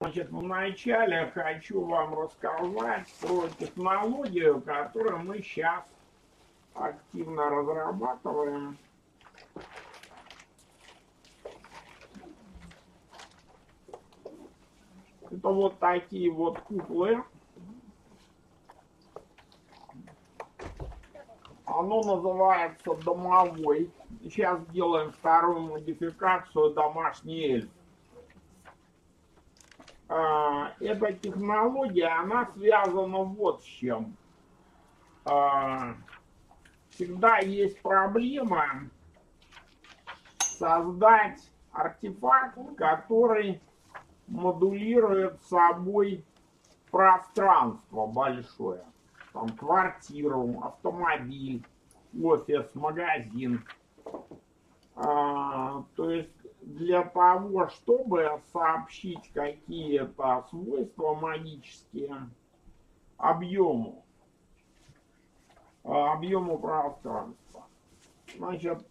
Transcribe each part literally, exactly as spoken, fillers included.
Значит, вначале хочу вам рассказать про технологию, которую мы сейчас активно разрабатываем. Это вот такие вот куклы. Оно называется домовой. Сейчас делаем вторую модификацию домашний эльф. Эта технология, она связана вот с чем. Всегда есть проблема создать артефакт, который модулирует собой пространство большое. Там квартиру, автомобиль, офис, магазин. А, то есть для того, чтобы сообщить какие-то свойства магические объему, объему пространства. Значит,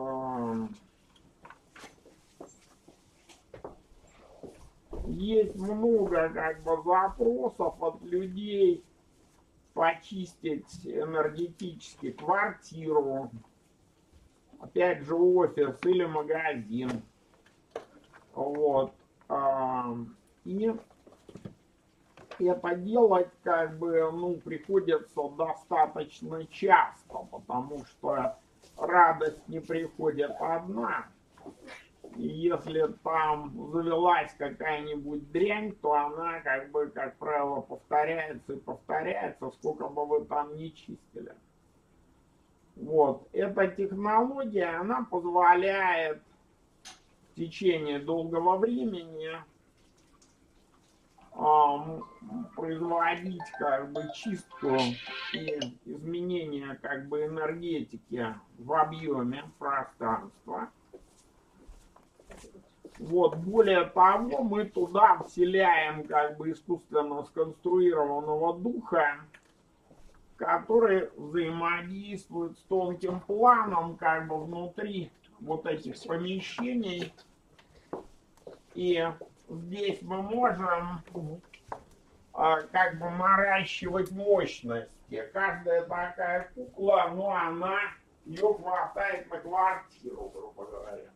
есть много как бы запросов от людей почистить энергетически квартиру, опять же офис или магазин. Вот. И это делать как бы, ну, приходится достаточно часто, потому что радость не приходит одна. И если там завелась какая-нибудь дрянь, то она, как бы, как правило, повторяется и повторяется, сколько бы вы там ни чистили. Вот. Эта технология, она позволяет в течение долгого времени э, производить, как бы, чистку и изменение, как бы, энергетики в объеме пространства. Вот, более того, мы туда вселяем, как бы, искусственно сконструированного духа, который взаимодействует с тонким планом, как бы, внутри вот этих помещений. И здесь мы можем как бы наращивать мощности. Каждая такая кукла, ну, она, ее хватает на квартиру, грубо говоря.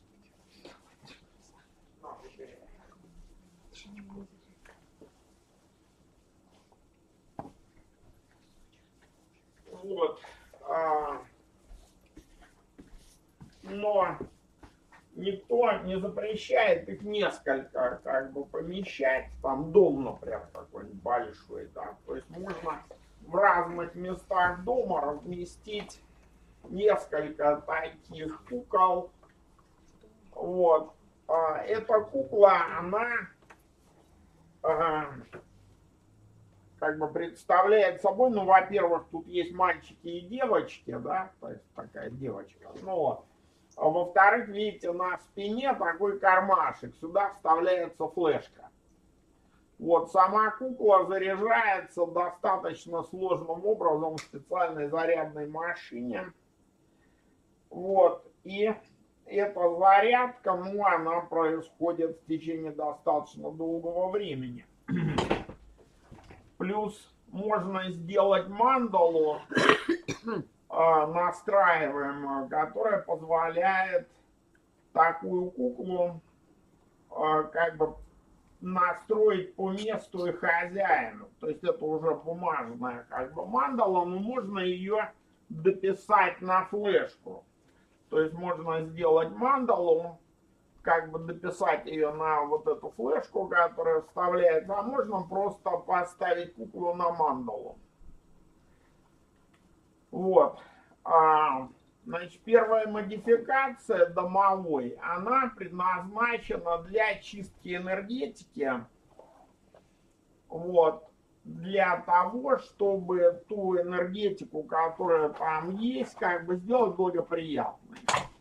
Вот. А, но никто не запрещает их несколько, как бы, помещать. Там дом, например, какой-нибудь большой, да. То есть можно в разных местах дома разместить несколько таких кукол. Вот. А, эта кукла, она а, как бы представляет собой, ну, во-первых, тут есть мальчики и девочки, да, то есть такая девочка. Ну вот. А во-вторых, видите, на спине такой кармашек, сюда вставляется флешка. Вот, сама кукла заряжается достаточно сложным образом в специальной зарядной машине. Вот, и эта зарядка, ну, она происходит в течение достаточно долгого времени. Плюс можно сделать мандалу настраиваемую, которая позволяет такую куклу как бы настроить по месту и хозяину. То есть это уже бумажная, как бы, мандала, но можно ее дописать на флешку. То есть можно сделать мандалу, как бы дописать ее на вот эту флешку, которая вставляется, а можно просто поставить куклу на мандалу. Вот. А, значит, первая модификация домовой, она предназначена для чистки энергетики. Вот. Для того, чтобы ту энергетику, которая там есть, как бы сделать благоприятной.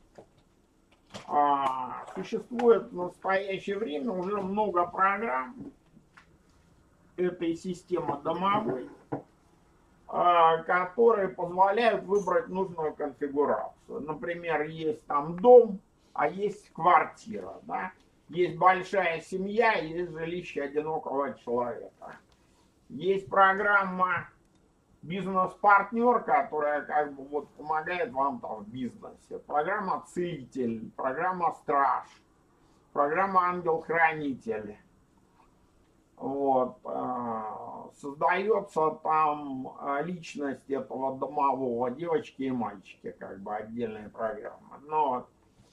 А, существует в настоящее время уже много программ этой системы домовой, а, которые позволяют выбрать нужную конфигурацию. Например, есть там дом, а есть квартира, да? Есть большая семья, есть жилище одинокого человека. Есть программа бизнес-партнер, которая как бы вот помогает вам там в бизнесе. Программа целитель, программа страж, программа ангел-хранитель. Вот. Создается там личность этого домового, девочки и мальчики, как бы отдельная программа. Но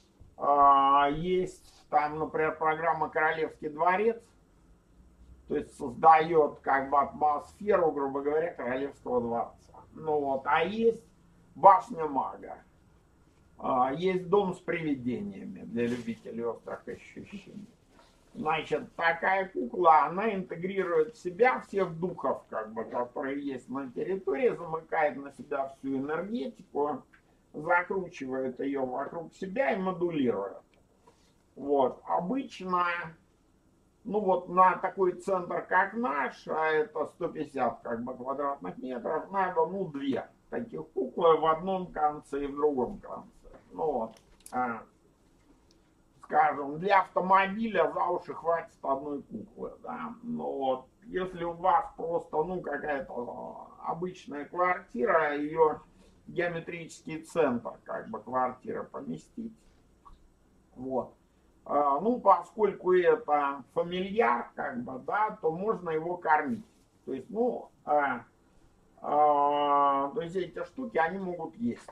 есть там, например, программа «Королевский дворец», то есть создает как бы атмосферу, грубо говоря, королевского дворца. Ну вот, а есть башня мага, есть дом с привидениями для любителей острых ощущений. Значит, такая кукла, она интегрирует в себя всех духов, как бы, которые есть на территории, замыкает на себя всю энергетику, закручивает ее вокруг себя и модулирует. Вот, обычно, ну вот на такой центр, как наш, а это сто пятьдесят как бы квадратных метров, надо, ну, две таких куклы в одном конце и в другом конце. Ну вот, а, скажем, для автомобиля за уши хватит одной куклы, да. Ну вот, если у вас просто, ну, какая-то обычная квартира, ее геометрический центр, как бы, квартиры поместить, вот. Ну, поскольку это фамильяр, как бы, да, то можно его кормить. То есть, ну, а, а, то есть эти штуки, они могут есть.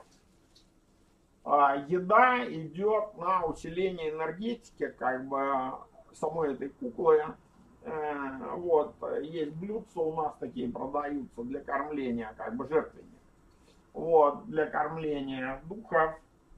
А, еда идет на усиление энергетики, как бы, самой этой куклы. А, вот, есть блюдца у нас такие продаются для кормления, как бы, жертвенник. Вот, для кормления духов.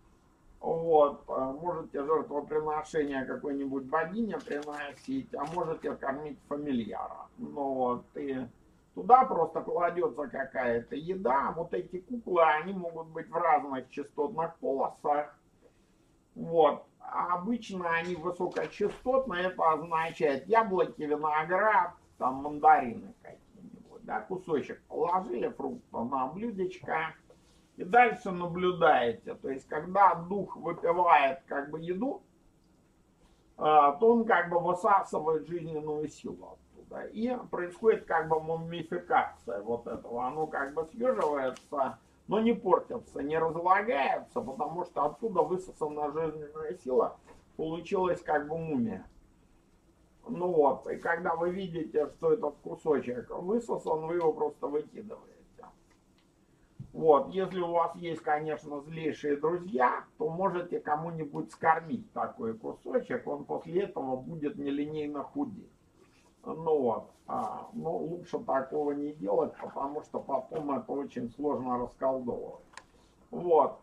Вот, можете жертвоприношение какой-нибудь богине приносить, а можете кормить фамильяра. Ну вот, и туда просто кладется какая-то еда. Вот эти куклы, они могут быть в разных частотных полосах. Вот, а обычно они высокочастотные, это означает яблоки, виноград, там мандарины какие-нибудь, да, кусочек положили фрукта на блюдечко. И дальше наблюдаете, то есть когда дух выпивает как бы еду, то он как бы высасывает жизненную силу оттуда. И происходит как бы мумификация вот этого. Оно как бы съеживается, но не портится, не разлагается, потому что оттуда высосанная жизненная сила получилась как бы мумия. Ну вот, и когда вы видите, что этот кусочек высосан, вы его просто выкидываете. Вот, если у вас есть, конечно, злейшие друзья, то можете кому-нибудь скормить такой кусочек, он после этого будет нелинейно худеть. Ну вот, а, но лучше такого не делать, потому что потом это очень сложно расколдовывать. Вот,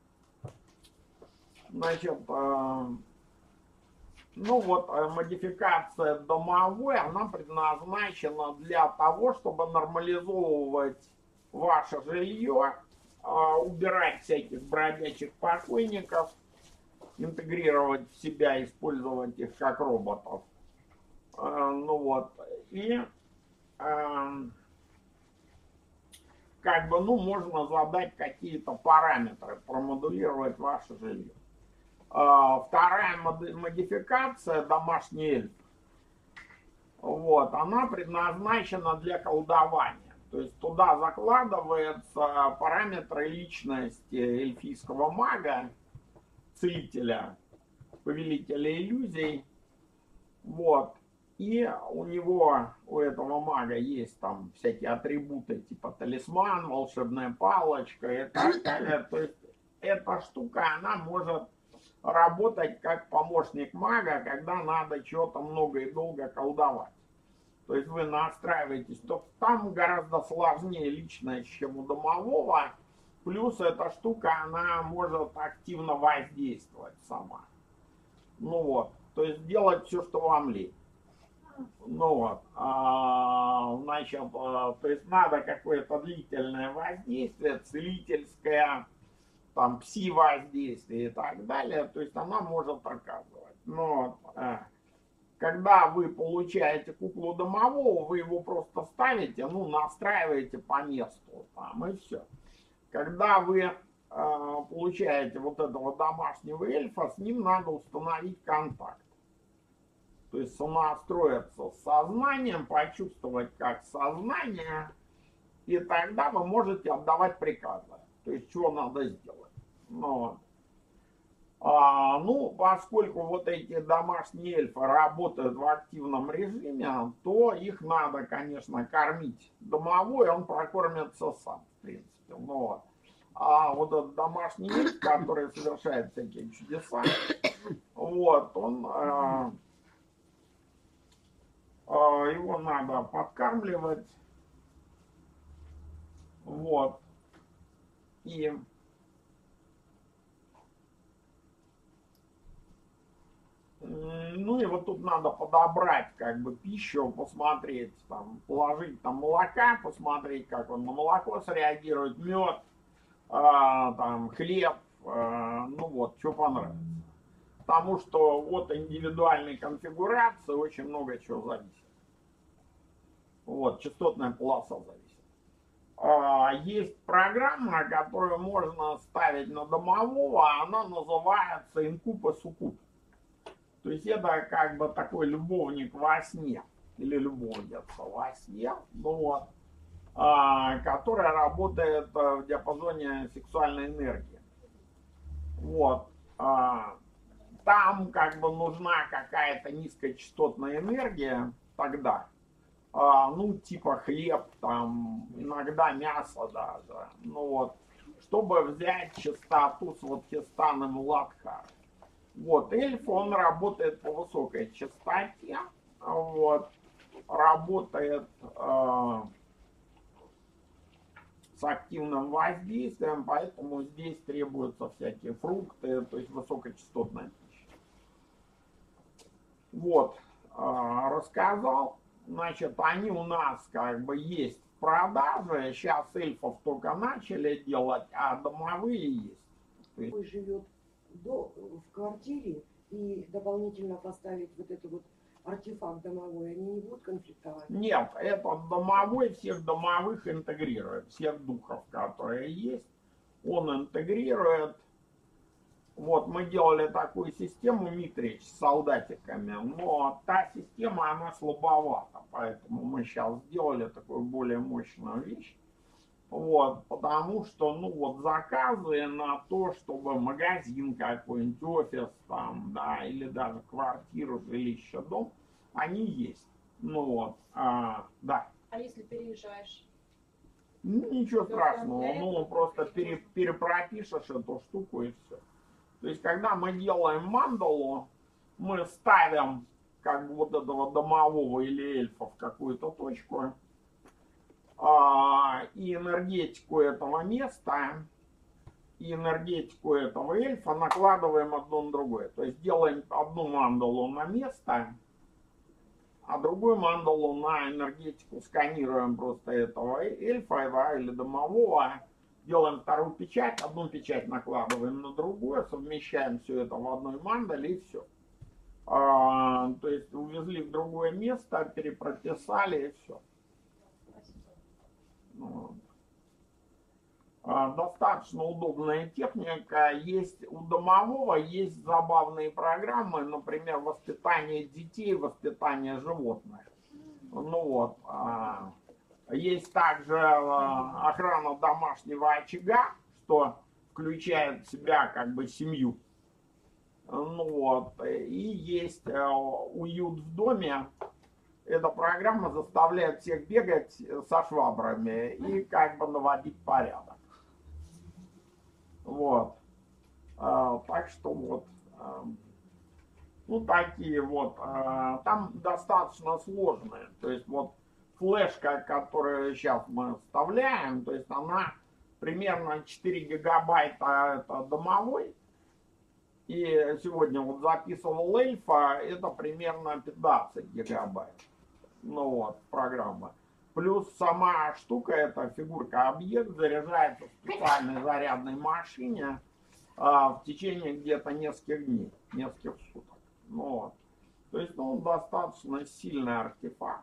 значит, э, ну вот, модификация домовой, она предназначена для того, чтобы нормализовывать ваше жилье, убирать всяких бродячих покойников, интегрировать в себя, использовать их как роботов. Ну вот, и как бы, ну, можно задать какие-то параметры, промодулировать ваше жилье. Вторая модификация, домашний эльф, вот, она предназначена для колдования. То есть туда закладываются параметры личности эльфийского мага, целителя, повелителя иллюзий. Вот. И у него, у этого мага есть там всякие атрибуты, типа талисман, волшебная палочка и так далее. То есть эта штука, она может работать как помощник мага, когда надо что-то много и долго колдовать. То есть вы настраиваетесь, то там гораздо сложнее личность, чем у домового. Плюс эта штука, она может активно воздействовать сама. Ну вот, то есть делать все, что вам лень. Ну вот, а, значит, а, то есть надо какое-то длительное воздействие, целительское, там, пси-воздействие и так далее. То есть она может оказывать. Но а, когда вы получаете куклу домового, вы его просто ставите, ну, настраиваете по месту там, и все. Когда вы э, получаете вот этого домашнего эльфа, с ним надо установить контакт. То есть сонастроиться с сознанием, почувствовать как сознание, и тогда вы можете отдавать приказы. То есть, что надо сделать. Но, а, ну, поскольку вот эти домашние эльфы работают в активном режиме, то их надо, конечно, кормить домовой, он прокормится сам, в принципе. Но, а вот этот домашний эльф, который совершает всякие чудеса, вот, он, а, а, его надо подкармливать, вот, и ну и вот тут надо подобрать как бы пищу, посмотреть, там, положить там молока, посмотреть, как он на молоко среагирует, мед, а, там, хлеб, а, ну вот, что понравится. Потому что от индивидуальной конфигурации очень много чего зависит. Вот, частотная полоса зависит. А, есть программа, которую можно ставить на домового, она называется инкуб и суккуб. То есть это как бы такой любовник во сне, или любовница во сне, ну вот, а, которая работает в диапазоне сексуальной энергии. Вот. А, там как бы нужна какая-то низкочастотная энергия тогда, а, ну типа хлеб, там иногда мясо даже, ну вот, чтобы взять частоту с Сватхистана и Муладхара. Вот, эльф, он работает по высокой частоте, вот, работает э, с активным воздействием, поэтому здесь требуются всякие фрукты, то есть высокочастотная пища. Вот, э, рассказал, значит, они у нас как бы есть в продаже, сейчас эльфов только начали делать, а домовые есть. Вы живет до, в квартире и дополнительно поставить вот этот вот артефакт домовой, они не будут конфликтовать? Нет, этот домовой всех домовых интегрирует, всех духов, которые есть, он интегрирует. Вот мы делали такую систему Митрич с солдатиками, но та система, она слабовата, поэтому мы сейчас сделали такую более мощную вещь. Вот, потому что, ну вот, заказы на то, чтобы магазин какой-нибудь, офис там, да, или даже квартиру, жилище, дом, они есть. Ну вот, а, да. А если переезжаешь? Ну, ничего страшного, ну просто пере, перепропишешь эту штуку и все. То есть, когда мы делаем мандалу, мы ставим как бы вот этого домового или эльфа в какую-то точку, и энергетику этого места, и энергетику этого эльфа накладываем одно на другое. То есть делаем одну мандалу на место, а другую мандалу на энергетику, сканируем просто этого эльфа, да, или домового, делаем вторую печать, одну печать накладываем на другую, совмещаем все это в одной мандале и все. А, то есть увезли в другое место, перепрописали и все. Достаточно удобная техника. Есть у домового есть забавные программы, например, воспитание детей, воспитание животных. Ну вот. Есть также охрана домашнего очага, что включает в себя как бы семью. Ну вот. И есть уют в доме. Эта программа заставляет всех бегать со швабрами и как бы наводить порядок. Вот. А, так что вот. А, ну, такие вот. А, там достаточно сложные. То есть вот флешка, которую сейчас мы вставляем, то есть она примерно четыре гигабайта, это домовой. И сегодня вот записывал эльфа, это примерно пятнадцать гигабайт. Ну вот, программа. Плюс сама штука, эта фигурка-объект, заряжается в специальной зарядной машине а, в течение где-то нескольких дней, нескольких суток. Ну, вот. То есть, ну, достаточно сильный артефакт.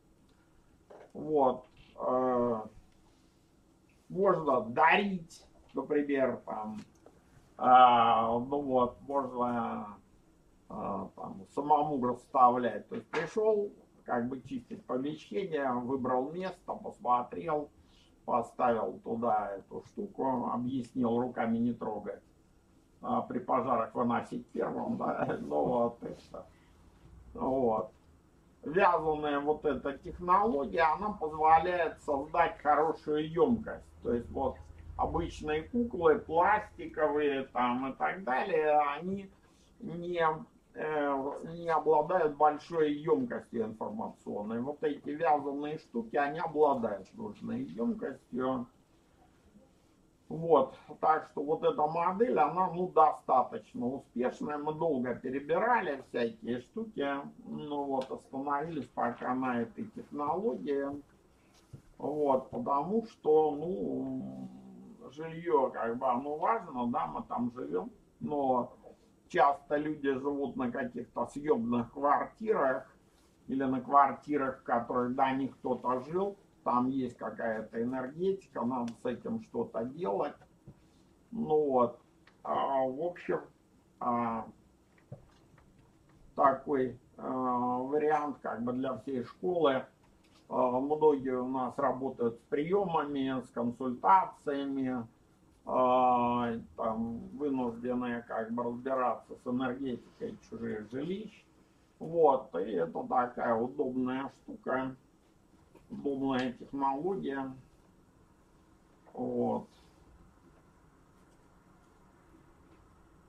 Вот. Э, можно дарить, например, там, э, ну вот, можно а, там, самому расставлять. То есть пришел, как бы чистить помещение, выбрал место, посмотрел, поставил туда эту штуку, объяснил, руками не трогать. А при пожарах выносить первым, да, ну вот это. Вот. Вязаная вот эта технология, она позволяет создать хорошую емкость. То есть вот обычные куклы, пластиковые там и так далее, они не, э, не обладают большой емкостью информационной. Вот эти вязаные штуки, они обладают нужной емкостью. Вот, так что вот эта модель, она, ну, достаточно успешная. Мы долго перебирали всякие штуки, ну, вот, остановились пока на этой технологии. Вот, потому что, ну, жилье, как бы, оно важно, да, мы там живем, но часто люди живут на каких-то съемных квартирах или на квартирах, в которых до них кто-то жил. Там есть какая-то энергетика, надо с этим что-то делать. Ну вот, а, в общем, а, такой а, вариант как бы для всей школы. А, многие у нас работают с приемами, с консультациями, а, там, вынуждены как бы разбираться с энергетикой чужих жилищ. Вот, и это такая удобная штука, удобная технология. Вот.